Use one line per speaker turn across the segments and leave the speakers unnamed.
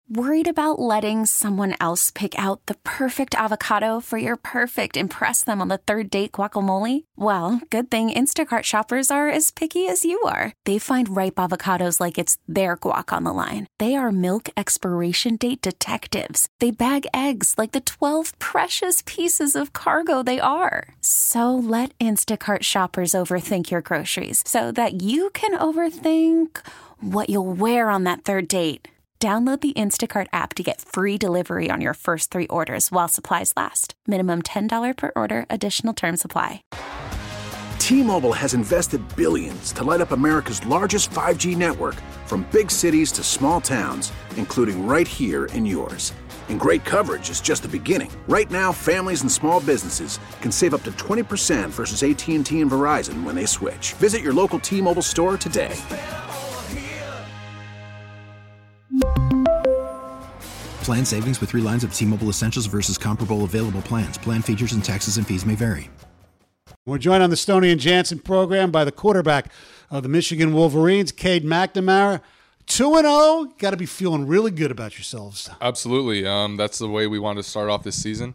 Worried about letting someone else pick out the perfect avocado for your perfect impress them on the third date guacamole? Well, good thing Instacart shoppers are as picky as you are. They find ripe avocados like it's their guac on the line. They are milk expiration date detectives. They bag eggs like the 12 precious pieces of cargo they are. So let Instacart shoppers overthink your groceries so that you can overthink what you'll wear on that third date. Download the Instacart app to get free delivery on your first 3 orders while supplies last. Minimum $10 per order. Additional terms apply.
T-Mobile has invested billions to light up America's largest 5G network, from big cities to small towns, including right here in yours. And great coverage is just the beginning. Right now, families and small businesses can save up to 20% versus AT&T and Verizon when they switch. Visit your local T-Mobile store today.
Plan savings with 3 lines of T-Mobile Essentials versus comparable available plans. Plan features and taxes and fees may vary.
We're joined on the Stoney and Jansen program by the quarterback of the Michigan Wolverines, Cade McNamara. 2-0. Got to be feeling really good about yourselves.
Absolutely. That's the way we wanted to start off this season.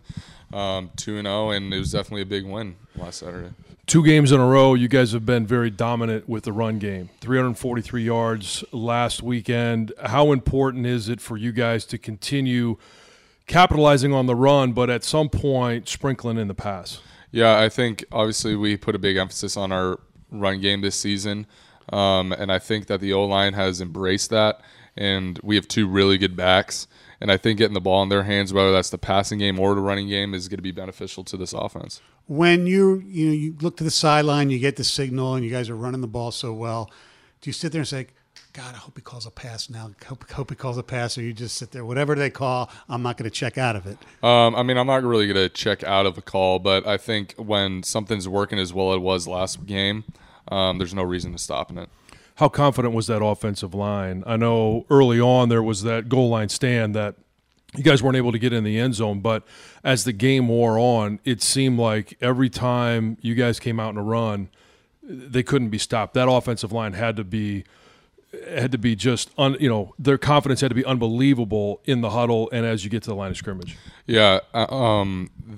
2-0, and it was definitely a big win last Saturday.
2 games in a row, you guys have been very dominant with the run game. 343 yards last weekend. How important is it for you guys to continue capitalizing on the run, but at some point sprinkling in the pass?
Yeah, I think obviously we put a big emphasis on our run game this season, and I think that the O-line has embraced that, and we have 2 really good backs. And I think getting the ball in their hands, whether that's the passing game or the running game, is going to be beneficial to this offense.
When you look to the sideline, you get the signal, and you guys are running the ball so well, do you sit there and say, God, I hope he calls a pass now. Hope he calls a pass, or you just sit there, whatever they call, I'm not going to check out of it?
I'm not really going to check out of a call, but I think when something's working as well as it was last game, there's no reason to stopping it.
How confident was that offensive line? I know early on there was that goal line stand that you guys weren't able to get in the end zone, but as the game wore on, it seemed like every time you guys came out in a run, they couldn't be stopped. That offensive line had to be just their confidence had to be unbelievable in the huddle and as you get to the line of scrimmage.
Yeah, some of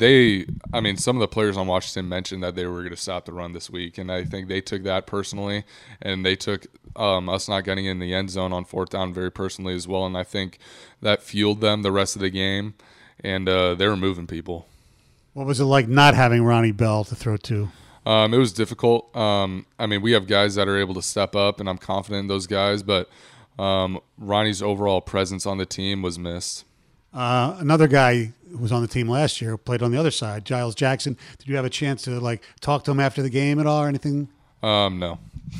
the players on Washington mentioned that they were going to stop the run this week, and I think they took that personally, and they took us not getting in the end zone on 4th down very personally as well, and I think that fueled them the rest of the game, and they were moving people.
What was it like not having Ronnie Bell to throw to?
It was difficult. We have guys that are able to step up, and I'm confident in those guys, but Ronnie's overall presence on the team was missed.
Another guy who was on the team last year, played on the other side, Giles Jackson. Did you have a chance to talk to him after the game at all or anything?
No.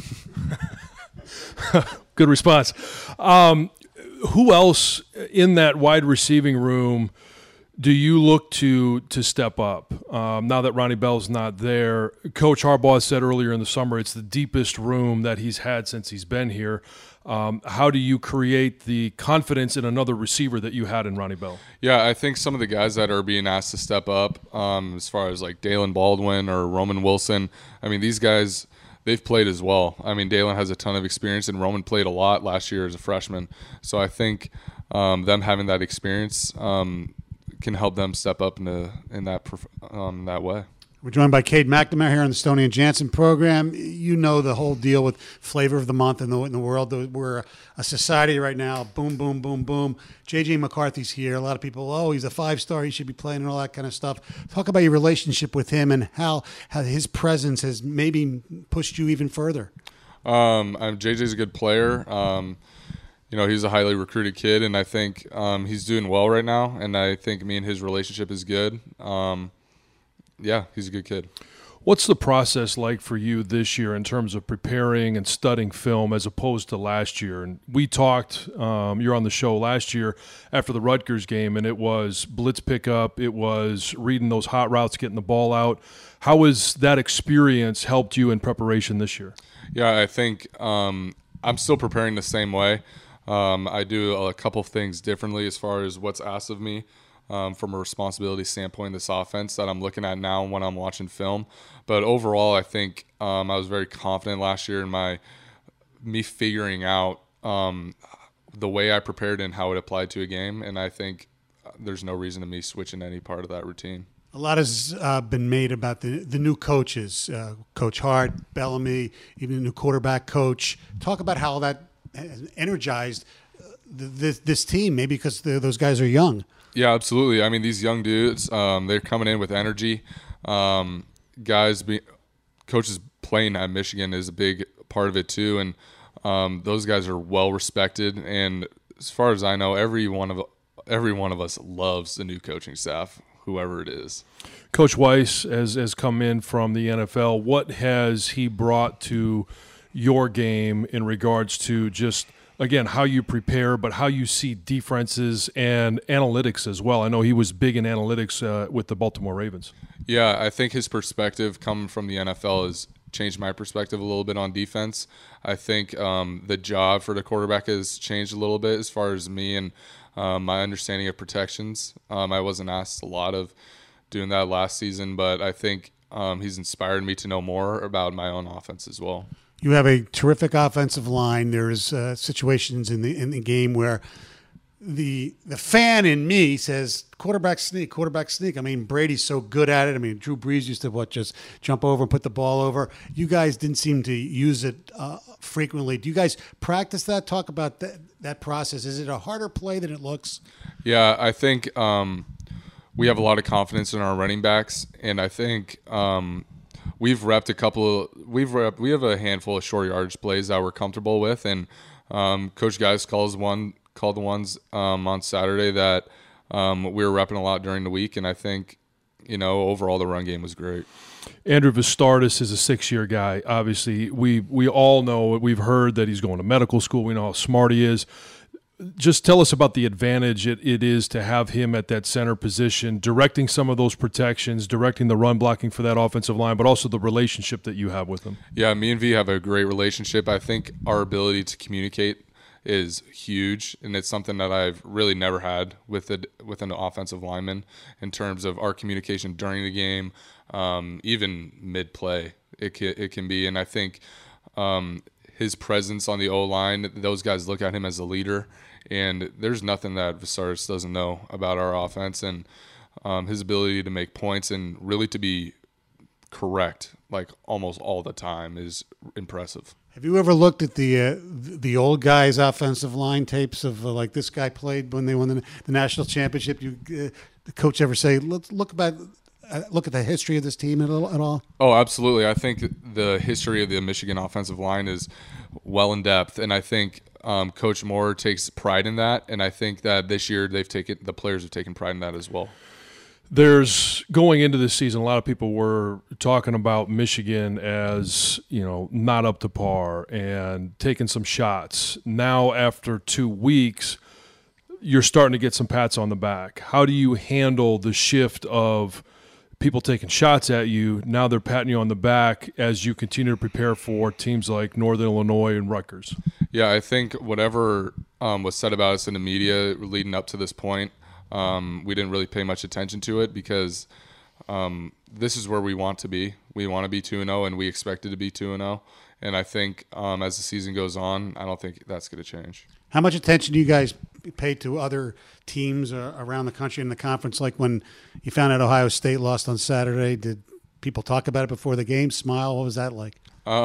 Good response. Who else in that wide receiving room do you look to step up? Now that Ronnie Bell's not there, Coach Harbaugh said earlier in the summer it's the deepest room that he's had since he's been here. How do you create the confidence in another receiver that you had in Ronnie Bell?
Yeah, I think some of the guys that are being asked to step up, as far as like Dalen Baldwin or Roman Wilson, these guys, they've played as well. Dalen has a ton of experience, and Roman played a lot last year as a freshman. So I think them having that experience can help them step up in that way.
We're joined by Cade McNamara here on the Stoney and Jansen program. You know the whole deal with flavor of the month in the world. We're a society right now. Boom, boom, boom, boom. J.J. McCarthy's here. A lot of people, he's a 5-star. He should be playing and all that kind of stuff. Talk about your relationship with him and how his presence has maybe pushed you even further.
J.J.'s a good player. He's a highly recruited kid, and I think he's doing well right now, and I think me and his relationship is good. Yeah, he's a good kid.
What's the process like for you this year in terms of preparing and studying film as opposed to last year? And we talked, you're on the show last year after the Rutgers game, and it was blitz pickup, it was reading those hot routes, getting the ball out. How has that experience helped you in preparation this year?
Yeah, I think I'm still preparing the same way. I do a couple of things differently as far as what's asked of me. From a responsibility standpoint in this offense that I'm looking at now when I'm watching film. But overall, I think I was very confident last year in me figuring out the way I prepared and how it applied to a game, and I think there's no reason to me switching any part of that routine.
A lot has been made about the new coaches, Coach Hart, Bellamy, even the new quarterback coach. Talk about how that has energized this team, maybe because those guys are young.
Yeah, absolutely. I mean, these young dudes, they're coming in with energy. Coaches playing at Michigan is a big part of it too, and those guys are well respected. And as far as I know, every one of us loves the new coaching staff, whoever it is.
Coach Weiss has come in from the NFL. What has he brought to your game in regards to just, again, how you prepare, but how you see defenses and analytics as well? I know he was big in analytics with the Baltimore Ravens.
Yeah, I think his perspective coming from the NFL has changed my perspective a little bit on defense. I think the job for the quarterback has changed a little bit as far as me and my understanding of protections. I wasn't asked a lot of doing that last season, but I think he's inspired me to know more about my own offense as well.
You have a terrific offensive line. There's situations in the game where the fan in me says quarterback sneak. I mean, Brady's so good at it. I mean, Drew Brees used to just jump over and put the ball over. You guys didn't seem to use it frequently. Do you guys practice that? Talk about that process. Is it a harder play than it looks?
Yeah, I think we have a lot of confidence in our running backs, and I think we've repped we have a handful of short yardage plays that we're comfortable with, and Coach Geis called the ones on Saturday that we were repping a lot during the week, and I think overall the run game was great.
Andrew Vistardis is a 6-year guy. Obviously, we all know, we've heard that he's going to medical school. We know how smart he is. Just tell us about the advantage it is to have him at that center position, directing some of those protections, directing the run blocking for that offensive line, but also the relationship that you have with him. Yeah,
me and V have a great relationship. I think our ability to communicate is huge, and it's something that I've really never had with an offensive lineman in terms of our communication during the game, even mid-play. It can be, and I think his presence on the O-line, those guys look at him as a leader, and there's nothing that Vistardis doesn't know about our offense, and his ability to make points and really to be correct like almost all the time is impressive.
Have you ever looked at the old guys' offensive line tapes of like this guy played when they won the national championship? The coach ever say, "Let's look at the history of this team at all?"
Oh, absolutely. I think the history of the Michigan offensive line is well in depth, and I think Coach Moore takes pride in that. And I think that this year the players have taken pride in that as well.
There's going into this season, a lot of people were talking about Michigan as, not up to par and taking some shots. Now, after 2 weeks, you're starting to get some pats on the back. How do you handle the shift of people taking shots at you? Now they're patting you on the back as you continue to prepare for teams like Northern Illinois and Rutgers.
Yeah, I think whatever was said about us in the media leading up to this point, we didn't really pay much attention to it because this is where we want to be. We want to be 2-0, and we expected to be 2-0. And I think as the season goes on, I don't think that's going to change.
How much attention do you guys pay to other teams around the country in the conference? Like when you found out Ohio State lost on Saturday, did people talk about it before the game, smile? What was that like?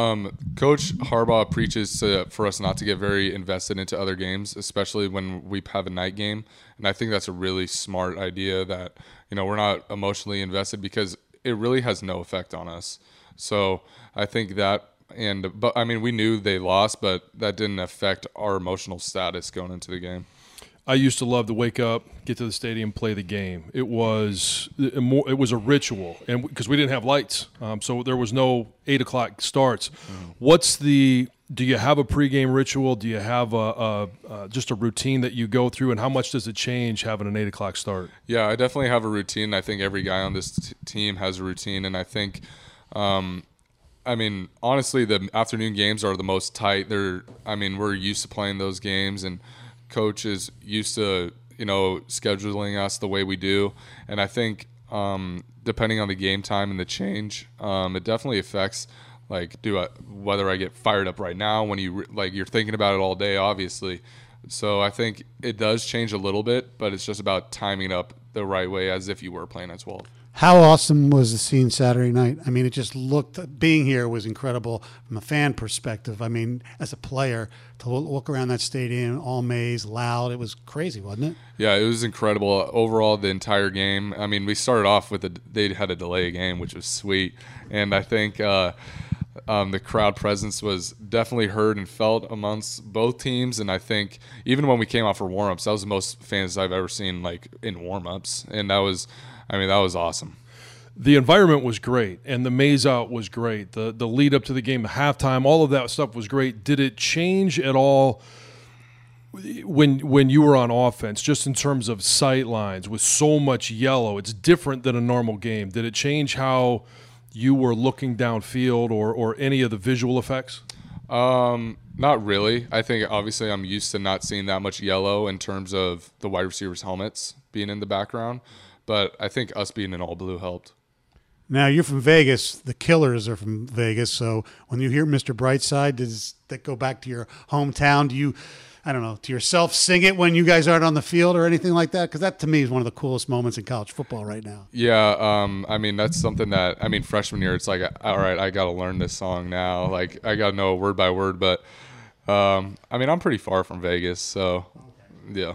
Coach Harbaugh preaches for us not to get very invested into other games, especially when we have a night game. And I think that's a really smart idea that, we're not emotionally invested because it really has no effect on us. So I think that, but we knew they lost, but that didn't affect our emotional status going into the game.
I used to love to wake up, get to the stadium, play the game. It was a ritual, and because we didn't have lights, so there was no 8 o'clock starts. Mm-hmm. Do you have a pregame ritual? Do you have just a routine that you go through, and how much does it change having an 8 o'clock start?
Yeah, I definitely have a routine. I think every guy on this team has a routine, and I think, honestly, the afternoon games are the most tight. We're used to playing those games, and Coach is used to, scheduling us the way we do. And I think depending on the game time and the change, it definitely affects whether I get fired up right now when you're thinking about it all day, obviously. So I think it does change a little bit, but it's just about timing up the right way as if you were playing at 12.
How awesome was the scene Saturday night? I mean, it just looked, being here was incredible from a fan perspective. I mean, as a player, to look around that stadium, all maize, loud, it was crazy, wasn't it?
Yeah, it was incredible. Overall, the entire game, I mean, we started off with they had a delay game, which was sweet. And I think the crowd presence was definitely heard and felt amongst both teams. And I think even when we came out for warm-ups, that was the most fans I've ever seen like in warm-ups. And that was awesome.
The environment was great, and the maize out was great. The lead up to the game, the halftime, all of that stuff was great. Did it change at all when you were on offense, just in terms of sight lines with so much yellow? It's different than a normal game. Did it change how you were looking downfield or any of the visual effects?
Not really. I think obviously I'm used to not seeing that much yellow in terms of the wide receivers' helmets being in the background, but I think us being in all blue helped.
Now, you're from Vegas. The Killers are from Vegas. So when you hear Mr. Brightside, does that go back to your hometown? Do you, I don't know, to yourself sing it when you guys aren't on the field or anything like that? Because that, to me, is one of the coolest moments in college football right now.
Yeah, I mean, that's something that, I mean, freshman year, it's like, all right, I got to learn this song now. Like, I got to know it word by word. But, I mean, I'm pretty far from Vegas, so, yeah.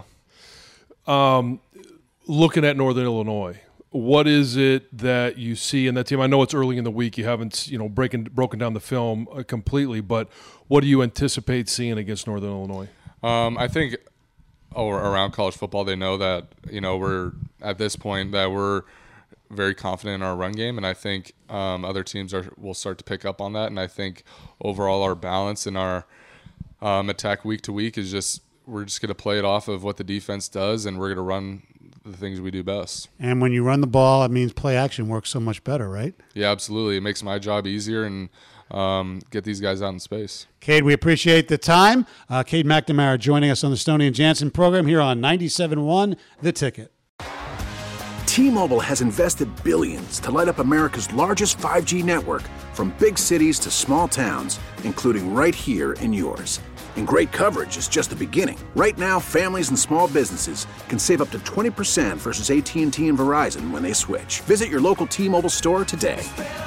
Looking at Northern Illinois, what is it that you see in that team? I know it's early in the week. You haven't, broken down the film completely, but what do you anticipate seeing against Northern Illinois?
I think around college football, they know that, we're at this point that we're very confident in our run game, and I think other teams will start to pick up on that. And I think overall our balance in our attack week to week is we're just going to play it off of what the defense does, and we're going to run the things we do best. And
when you run the ball, it means play action works so much better, right?
Yeah, absolutely. It makes my job easier and get these guys out in space.
Cade, we appreciate the time. Cade McNamara joining us on the Stoney and Jansen program here on 97.1 The Ticket.
T-Mobile has invested billions to light up America's largest 5G network, from big cities to small towns, including right here in yours. And great coverage is just the beginning. Right now, families and small businesses can save up to 20% versus AT&T and Verizon when they switch. Visit your local T-Mobile store today.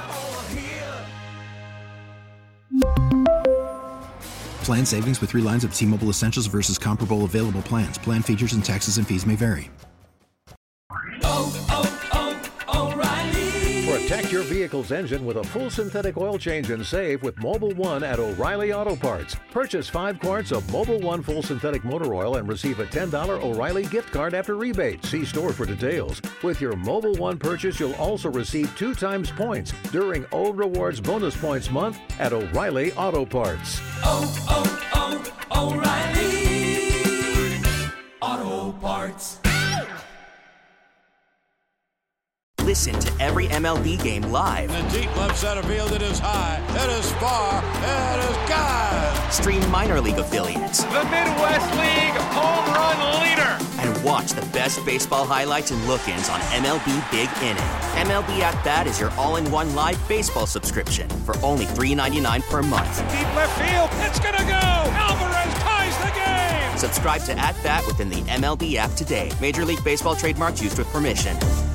Plan savings with 3 lines of T-Mobile Essentials versus comparable available plans. Plan features and taxes and fees may vary.
Protect your vehicle's engine with a full synthetic oil change and save with Mobil 1 at O'Reilly Auto Parts. Purchase 5 quarts of Mobil 1 full synthetic motor oil and receive a $10 O'Reilly gift card after rebate. See store for details. With your Mobil 1 purchase, you'll also receive 2 times points during O Rewards Bonus Points Month at O'Reilly Auto Parts.
O'Reilly Auto Parts. Listen to every MLB game live.
In the deep left center field, it is high, it is far, it is gone.
Stream minor league affiliates.
The Midwest League home run leader.
And watch the best baseball highlights and look-ins on MLB Big Inning. MLB At Bat is your all-in-one live baseball subscription for only $3.99 per month.
Deep left field, it's gonna go. Alvarez ties the game.
Subscribe to At Bat within the MLB app today. Major League Baseball trademarks used with permission.